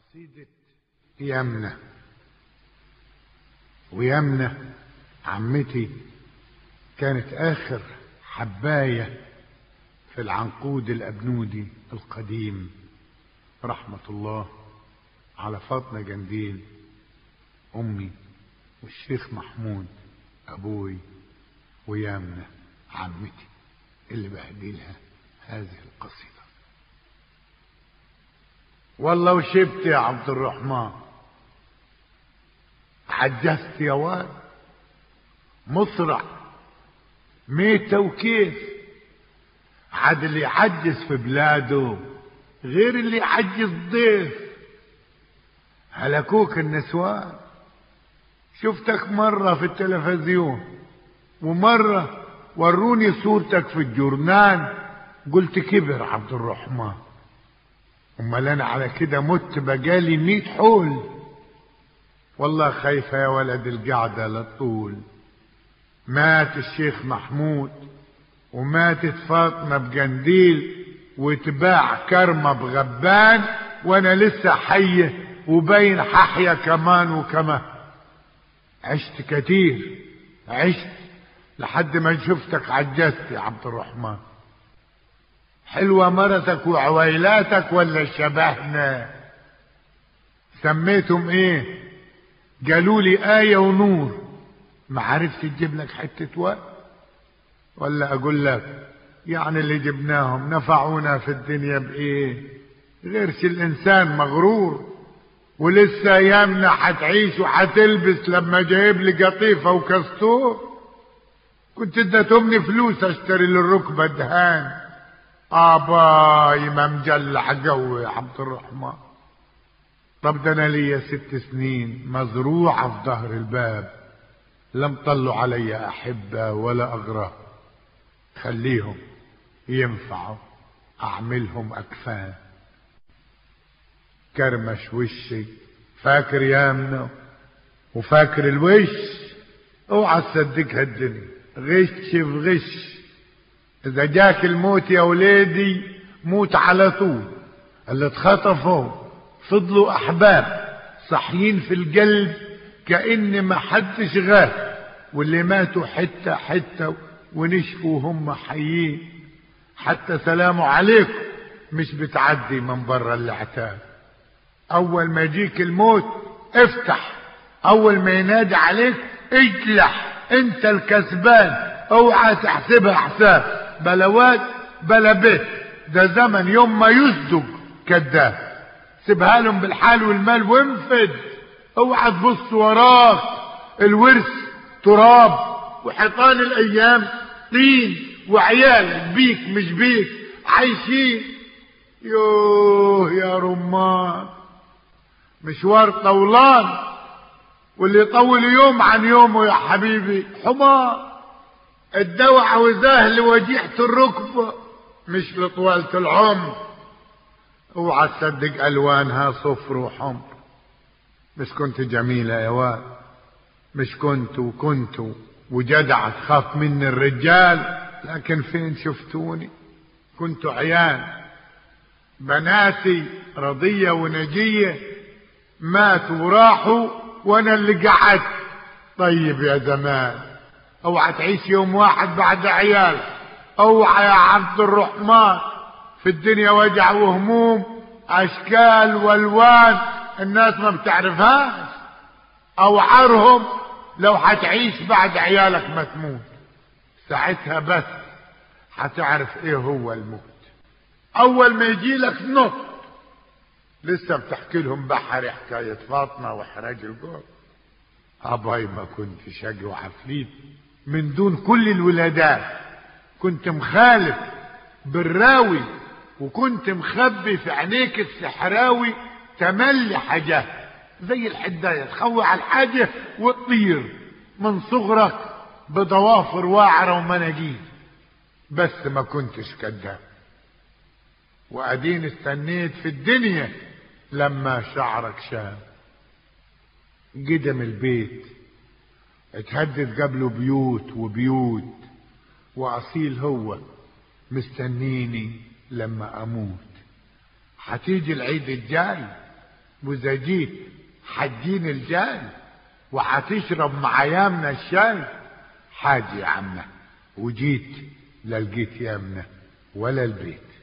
قصيدة يمنة. ويمنة عمتي كانت آخر حباية في العنقود الأبنودي القديم، رحمة الله على فاطمة جنديل أمي والشيخ محمود أبوي ويمنة عمتي اللي بهديلها هذه القصيدة. والله وشبت يا عبد الرحمن، عجزت يا واد، مصرع ميتة وكيف. عاد اللي يعجز في بلاده غير اللي يعجز ضيف. هلكوك النسوان، شفتك مرة في التلفزيون ومرة وروني صورتك في الجورنان، قلت كبر عبد الرحمن. امال انا على كده مت بقالي 100 حول. والله خايفة يا ولد القعدة للطول. مات الشيخ محمود وماتت فاطمة بجنديل وتباع كرمة بغبان، وانا لسه حية وبين ححيا كمان وكمان. عشت كتير، عشت لحد ما شفتك عجزت يا عبد الرحمن. حلوة مرتك وعويلاتك ولا شبهنا؟ سميتهم ايه؟ قالوا لي آية ونور. ما عرفت تجيب لك حتة وقت؟ ولا اقول لك يعني اللي جبناهم نفعونا في الدنيا بايه؟ غيرش الانسان مغرور. ولسه يامنا حتعيش وحتلبس لما جايب لي قطيفة وكستور. كنت اديتهمني فلوس اشتري للركبة دهان. باي ما مجلح قوي يا عبد الرحمن. طب ده انا ليا 6 سنين مزروعة في ظهر الباب، لم طلوا علي احبة ولا اغرى. خليهم ينفعوا، اعملهم اكفان. كرمش وشي، فاكر يامنا وفاكر الوش. اوعى تصدقها الدنيا، غش في غش. اذا جاك الموت يا ولادي موت على طول. اللي اتخطفوا فضلوا احباب صحيين في القلب كأن ما حدش غاب، واللي ماتوا حتة حتة ونشفوا هم حيين. حتى سلام عليكم مش بتعدي من برا الاعتاب. اول ما يجيك الموت افتح، اول ما ينادي عليك اجلح، انت الكسبان. اوعى تحسبها حساب، بلا واد بلا بيت. ده زمن يوم ما يصدق كذاب. سيبها لهم بالحال والمال وانفد. اوعى تبص وراك، الورث تراب وحيطان الايام طين، وعيالك بيك مش بيك عايشين. يوه يا رمان، مشوار طولان، واللي يطول يوم عن يومه يا حبيبي حمار. الدواء عاوزاه لوجيحة الركبة مش لطوالة العمر. اوعى تصدق الوانها صفر وحمر. مش كنت جميلة يا واد؟ مش كنت وجدع تخاف مني الرجال؟ لكن فين شفتوني؟ كنت عيان. بناتي رضية ونجية ماتوا وراحوا وانا اللي قعدت. طيب يا زمان، اوعى تعيش يوم واحد بعد عيال. اوعى يا عبد الرحمن، في الدنيا وجع وهموم اشكال والوان الناس ما بتعرفهاش. اوعرهم لو حتعيش بعد عيالك ما تموت، ساعتها بس حتعرف ايه هو الموت. اول ما يجي لك نط. لسه بتحكي لهم بحري حكاية فاطمة وحراج الجوع. اباي ما كنت شقي وعفريت من دون كل الولادات. كنت مخالف بالراوي، وكنت مخبي في عينيك السحراوي تملي حاجات زي الحداية تخوي على الحاجة وتطير من صغرك بضوافر واعرة ومناجيل. بس ما كنتش كذاب. وادين استنيت في الدنيا لما شعرك شاب. قدم البيت اتهدد قبله بيوت وبيوت، واصيل هو مستنيني لما اموت. حتيجي العيد الجاي واذا جيت حجين الجاي وحتشرب مع يامنا الشاي، حاجي يا عمنا وجيت لا لقيت يامنا ولا البيت.